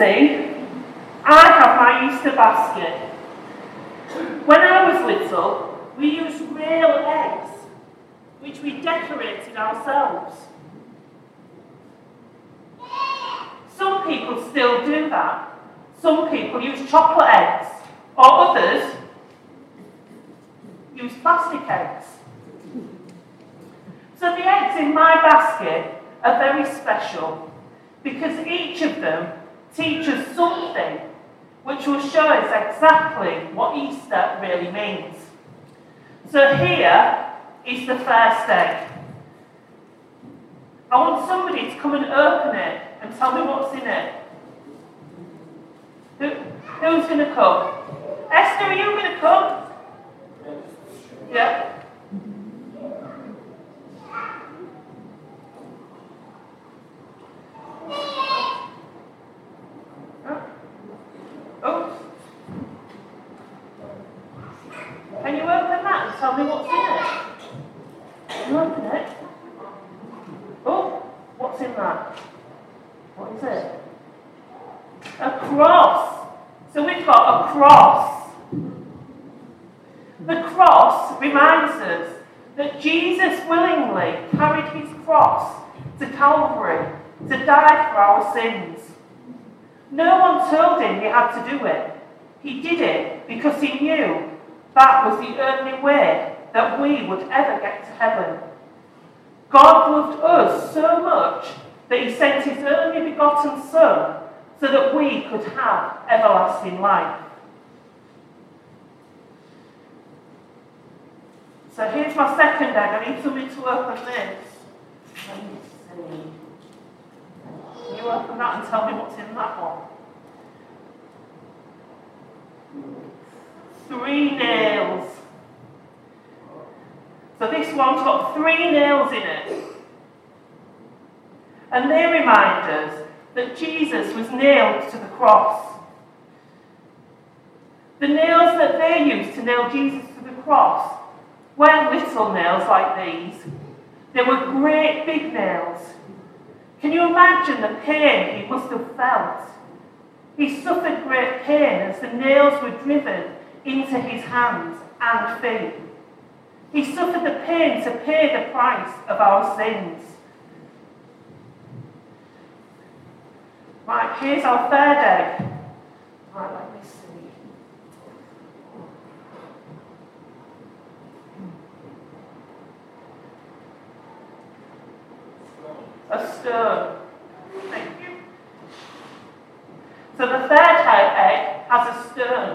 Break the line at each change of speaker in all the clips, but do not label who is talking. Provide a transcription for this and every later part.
see, I have my Easter basket. When I was little, we used real eggs, which we decorated ourselves. Some people still do that. Some people use chocolate eggs, or others use plastic eggs. So the eggs in my basket are very special because each of them teaches something which will show us exactly what Easter really means. So here is the first egg. I want somebody to come and open it and tell me what's in it. Who's going to come? Esther, are you going to come? Yeah. Oh. Can you open that and tell me what's in it? Can you open it? Oh, what's in that? What is it? A cross. So we've got a cross. The cross reminds us that Jesus willingly carried his cross to Calvary to die for our sins. No one told him he had to do it. He did it because he knew that was the only way that we would ever get to heaven. God loved us so much that he sent his only begotten Son so that we could have everlasting life. So here's my second egg. I need somebody to open this. Let me see. Can you open that and tell me what's in that one? 3 nails. So this one's got 3 nails in it. And they remind us that Jesus was nailed to the cross. The nails that they used to nail Jesus to the cross weren't little nails like these. They were great big nails. Can you imagine the pain he must have felt? He suffered great pain as the nails were driven into his hands and feet. He suffered the pain to pay the price of our sins. Right, here's our third egg. Right, let me see. A stone. Thank you. So the third egg has a stone.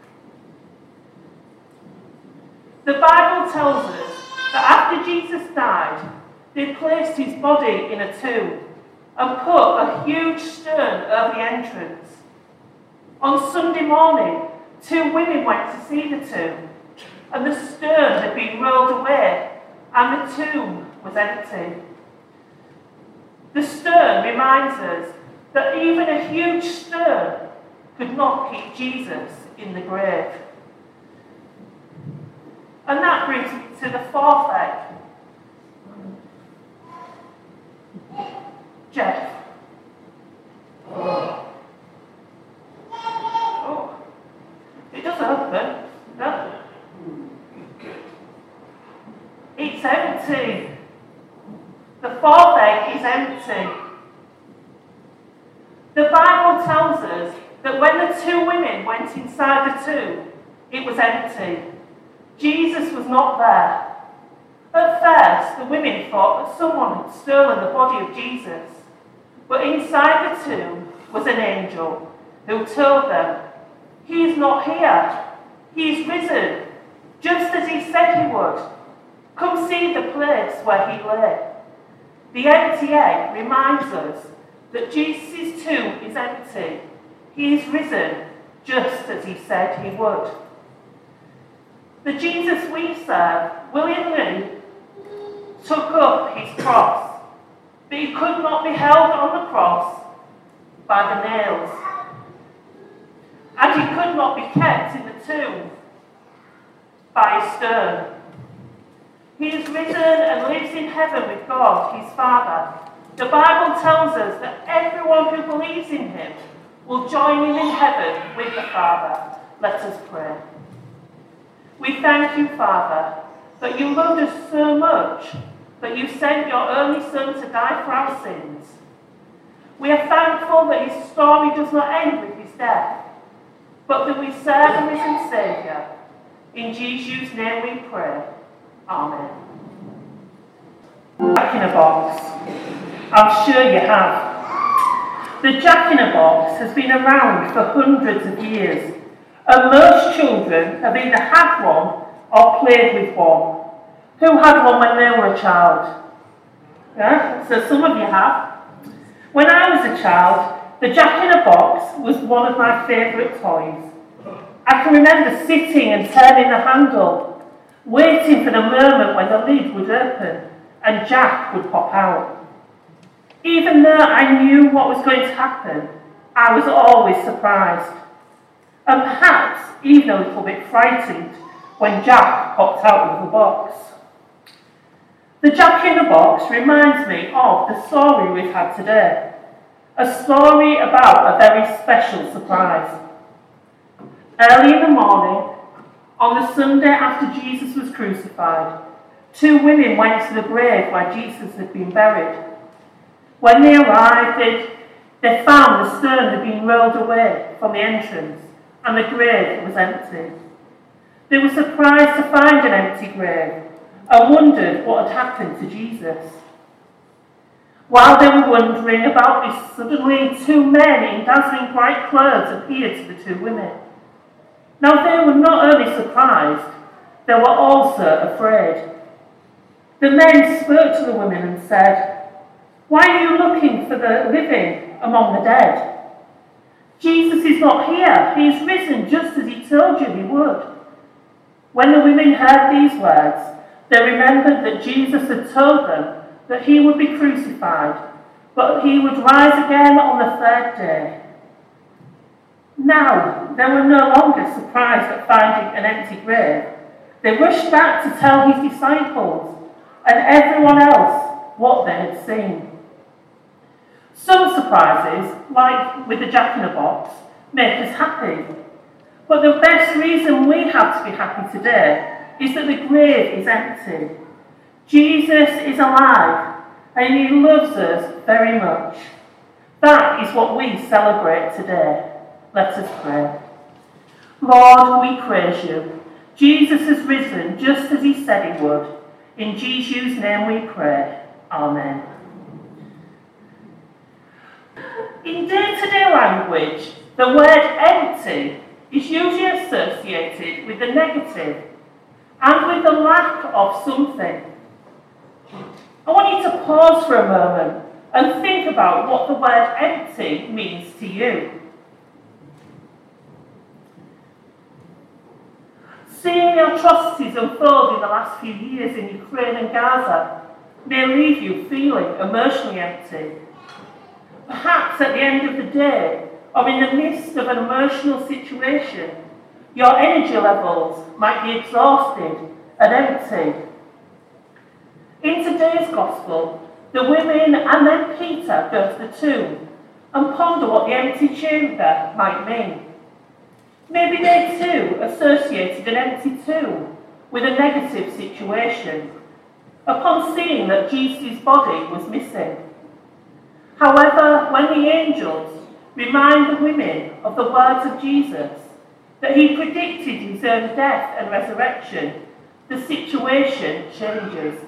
The Bible tells us that after Jesus died, they placed his body in a tomb and put a huge stone over the entrance. On Sunday morning, 2 women went to see the tomb, and the stone had been rolled away, and the tomb was empty. The stone reminds us that even a huge stone could not keep Jesus in the grave. And that brings me to the fourth egg. Jeff. Oh. It doesn't open. No. It's empty. The fourth egg is empty. The Bible tells us that when the 2 women went inside the tomb, it was empty. Jesus was not there. At first, the women thought that someone had stolen the body of Jesus. But inside the tomb was an angel who told them, "He is not here. He is risen, just as he said he would. Come see the place where he lay." The empty egg reminds us that Jesus' tomb is empty. He is risen, just as he said he would. The Jesus we serve willingly took up his cross, but he could not be held on the cross by the nails. And he could not be kept in the tomb by a stone. He is risen and lives in heaven with God, his Father. The Bible tells us that everyone who believes in him will join him in heaven with the Father. Let us pray. We thank you, Father, that you loved us so much that you sent your only Son to die for our sins. We are thankful that his story does not end with his death, but that we serve a risen Saviour. In Jesus' name we pray. Amen. Jack-in-a-Box. I'm sure you have. The Jack-in-a-Box has been around for hundreds of years, and most children have either had one or played with one. Who had one when they were a child? Yeah, so some of you have. When I was a child, the Jack-in-a-Box was one of my favourite toys. I can remember sitting and turning the handle, waiting for the moment when the lid would open and Jack would pop out. Even though I knew what was going to happen, I was always surprised, and perhaps even a little bit frightened when Jack popped out of the box. The Jack-in-the-Box reminds me of the story we've had today, a story about a very special surprise. Early in the morning, on the Sunday after Jesus was crucified, two women went to the grave where Jesus had been buried. When they arrived, they found the stone had been rolled away from the entrance and the grave was empty. They were surprised to find an empty grave and wondered what had happened to Jesus. While they were wondering about this, suddenly two men in dazzling bright clothes appeared to the two women. Now they were not only surprised, they were also afraid. The men spoke to the women and said, "Why are you looking for the living among the dead? Jesus is not here. He is risen just as he told you he would." When the women heard these words, they remembered that Jesus had told them that he would be crucified, but he would rise again on the third day. Now, they were no longer surprised at finding an empty grave. They rushed back to tell his disciples and everyone else what they had seen. Some surprises, like with the Jack-in-a-Box, make us happy. But the best reason we have to be happy today is that the grave is empty. Jesus is alive and he loves us very much. That is what we celebrate today. Let us pray. Lord, we praise you. Jesus has risen just as he said he would. In Jesus' name we pray. Amen. In day-to-day language, the word empty is usually associated with the negative and with the lack of something. I want you to pause for a moment and think about what the word empty means to you. Seeing the atrocities unfold in the last few years in Ukraine and Gaza may leave you feeling emotionally empty. Perhaps at the end of the day, or in the midst of an emotional situation, your energy levels might be exhausted and empty. In today's Gospel, the women and then Peter go to the tomb and ponder what the empty chamber might mean. Maybe they too associated an empty tomb with a negative situation upon seeing that Jesus' body was missing. However, when the angels remind the women of the words of Jesus, that he predicted his own death and resurrection, the situation changes.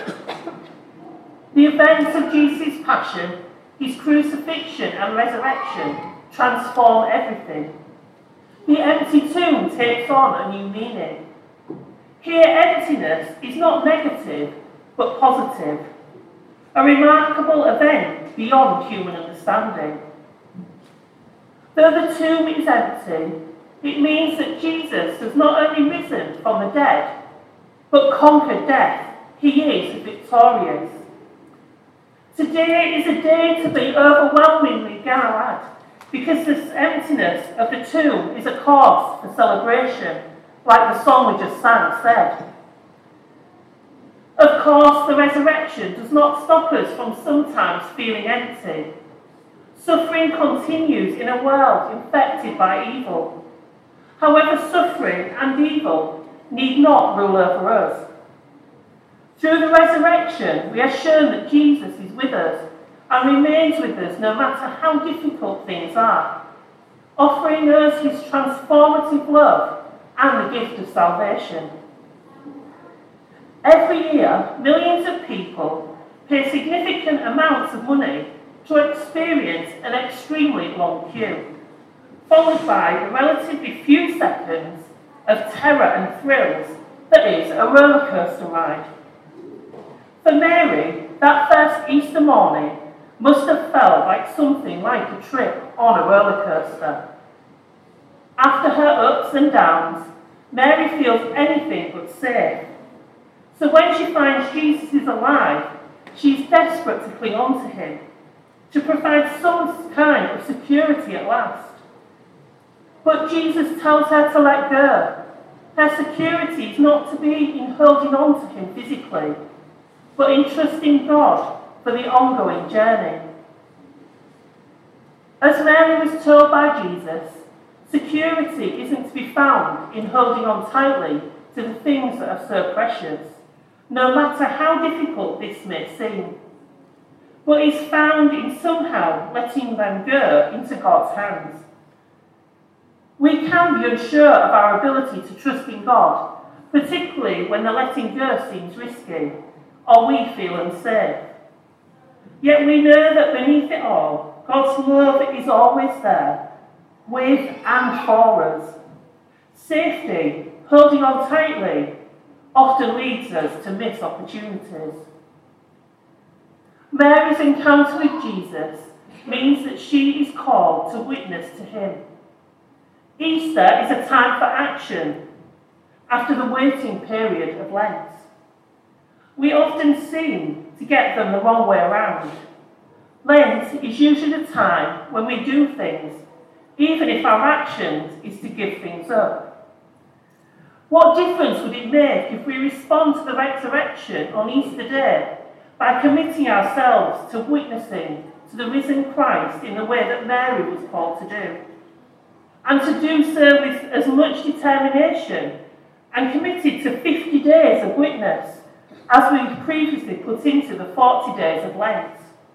The events of Jesus' passion, his crucifixion and resurrection transform everything. The empty tomb takes on a new meaning. Here, emptiness is not negative, but positive. A remarkable event beyond human understanding. Though the tomb is empty, it means that Jesus has not only risen from the dead, but conquered death. He is victorious. Today is a day to be overwhelmingly glad, because the emptiness of the tomb is a cause for celebration, like the song we just sang said. Of course, the resurrection does not stop us from sometimes feeling empty. Suffering continues in a world infected by evil. However, suffering and evil need not rule over us. Through the resurrection, we are shown that Jesus is with us and remains with us no matter how difficult things are, offering us his transformative love and the gift of salvation. Every year, millions of people pay significant amounts of money to experience an extremely long queue, followed by the relatively few seconds of terror and thrills that is a roller coaster ride. For Mary, that first Easter morning must have felt like something like a trip on a roller coaster. After her ups and downs, Mary feels anything but safe. So when she finds Jesus is alive, she's desperate to cling on to him, to provide some kind of security at last. But Jesus tells her to let go. Her security is not to be in holding on to him physically, but in trusting God for the ongoing journey. As Mary was told by Jesus, security isn't to be found in holding on tightly to the things that are so precious, no matter how difficult this may seem, but is found in somehow letting them go into God's hands. We can be unsure of our ability to trust in God, particularly when the letting go seems risky, or we feel unsafe. Yet we know that beneath it all, God's love is always there, with and for us. Safety, holding on tightly, often leads us to miss opportunities. Mary's encounter with Jesus means that she is called to witness to him. Easter is a time for action after the waiting period of Lent. We often seem to get them the wrong way around. Lent is usually the time when we do things, even if our actions is to give things up. What difference would it make if we respond to the resurrection on Easter Day by committing ourselves to witnessing to the risen Christ in the way that Mary was called to do? And to do so with as much determination and committed to 50 days of witness as we previously put into the 40 days of Lent.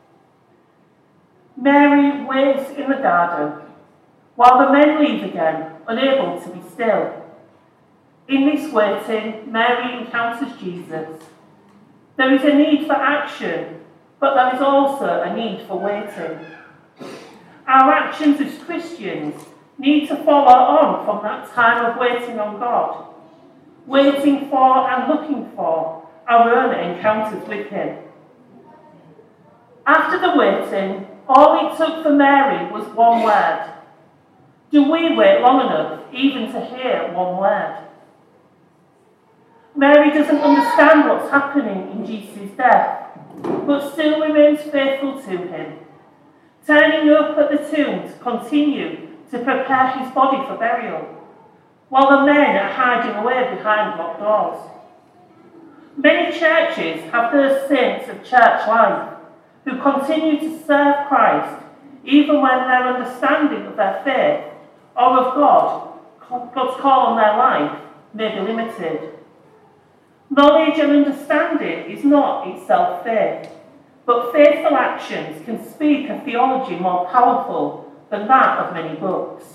Mary waits in the garden while the men leave again, unable to be still. In this waiting, Mary encounters Jesus. There is a need for action, but there is also a need for waiting. Our actions as Christians need to follow on from that time of waiting on God, waiting for and looking for our own encounters with him. After the waiting, all it took for Mary was one word. Do we wait long enough even to hear one word? Mary doesn't understand what's happening in Jesus' death, but still remains faithful to him, turning up at the tomb to continue to prepare his body for burial, while the men are hiding away behind locked doors. Many churches have those saints of church life who continue to serve Christ even when their understanding of their faith or of God's call on their life may be limited. Knowledge and understanding is not itself faith, but faithful actions can speak a theology more powerful than that of many books.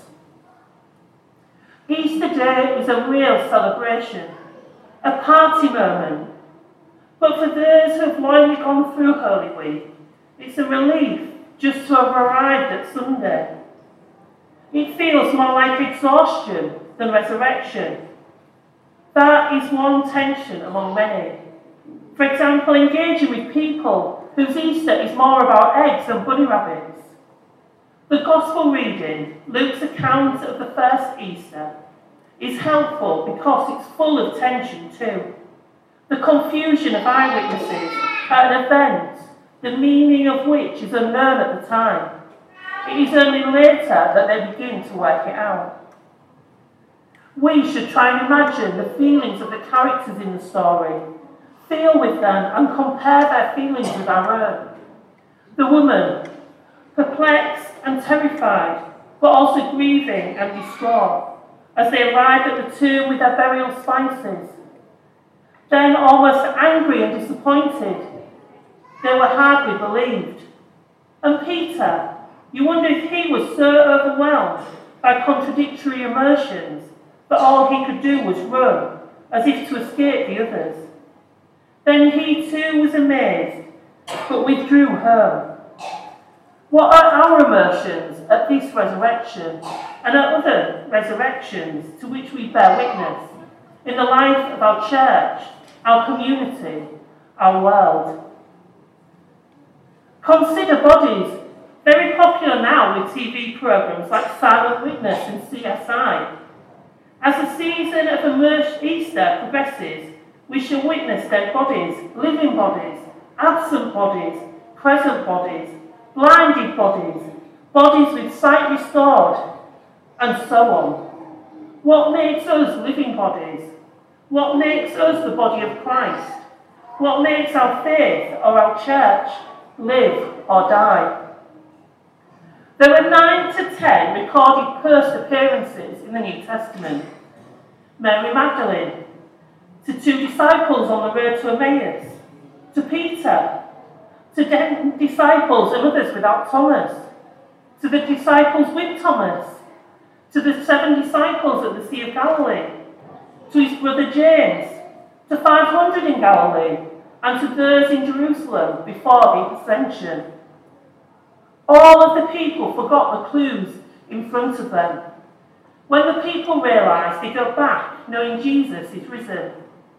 Easter Day is a real celebration, a party moment, but for those who have loyally gone through Holy Week, it's a relief just to have arrived at Sunday. It feels more like exhaustion than resurrection. That is one tension among many. For example, engaging with people whose Easter is more about eggs than bunny rabbits. The Gospel reading, Luke's account of the first Easter, is helpful because it's full of tension too. The confusion of eyewitnesses at an event, the meaning of which is unknown at the time. It is only later that they begin to work it out. We should try and imagine the feelings of the characters in the story, feel with them and compare their feelings with our own. The woman, perplexed and terrified, but also grieving and distraught, as they arrived at the tomb with their burial spices. Then, almost angry and disappointed, they were hardly believed. And Peter, you wonder if he was so overwhelmed by contradictory emotions that all he could do was run, as if to escape the others. Then he too was amazed, but withdrew home. What are our emotions at this resurrection and at other resurrections to which we bear witness in the life of our church, our community, our world? Consider bodies, very popular now with TV programmes like Silent Witness and CSI. As the season of Easter progresses, we shall witness dead bodies, living bodies, absent bodies, present bodies, blinded bodies, bodies with sight restored, and so on. What makes us living bodies? What makes us the body of Christ? What makes our faith or our church live or die? There are 9 to 10 recorded first appearances in the New Testament. Mary Magdalene, to 2 disciples on the road to Emmaus, to Peter, to 10 disciples and others without Thomas, to the disciples with Thomas, to the 7 disciples at the Sea of Galilee, to his brother James, to 500 in Galilee, and to those in Jerusalem before the ascension. All of the people forgot the clues in front of them. When the people realise, they go back knowing Jesus is risen.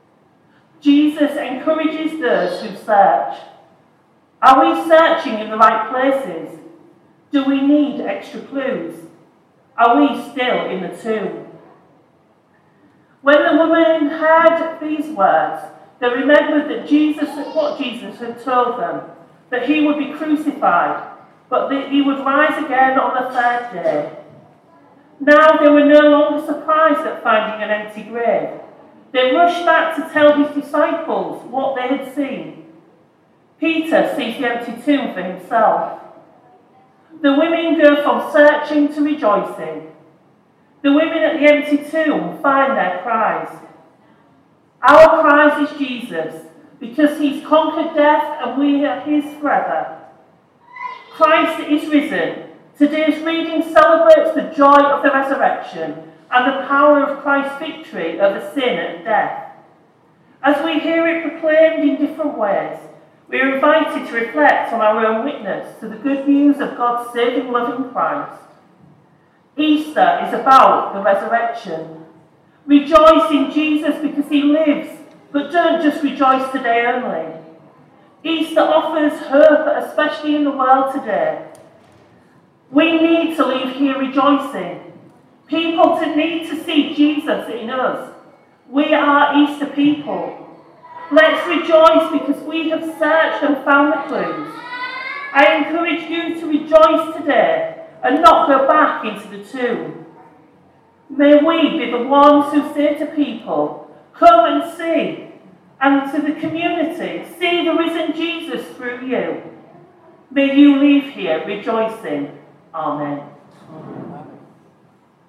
Jesus encourages those who search. Are we searching in the right places? Do we need extra clues? Are we still in the tomb? When the woman heard these words, they remembered that what Jesus had told them, that he would be crucified, but that he would rise again on the 3rd day. Now they were no longer surprised at finding an empty grave. They rushed back to tell his disciples what they had seen. Peter sees the empty tomb for himself. The women go from searching to rejoicing. The women at the empty tomb find their prize. Our prize is Jesus, because he's conquered death and we are his forever. Christ is risen. Today's reading celebrates the joy of the resurrection and the power of Christ's victory over sin and death. As we hear it proclaimed in different ways, we are invited to reflect on our own witness to the good news of God's saving love in Christ. Easter is about the resurrection. Rejoice in Jesus because he lives, but don't just rejoice today only. Easter offers hope, especially in the world today. We need to leave here rejoicing. People need to see Jesus in us. We are Easter people. Let's rejoice because we have searched and found the clues. I encourage you to rejoice today and not go back into the tomb. May we be the ones who say to people, come and see, and to the community, see the risen Jesus through you. May you leave here rejoicing. Amen.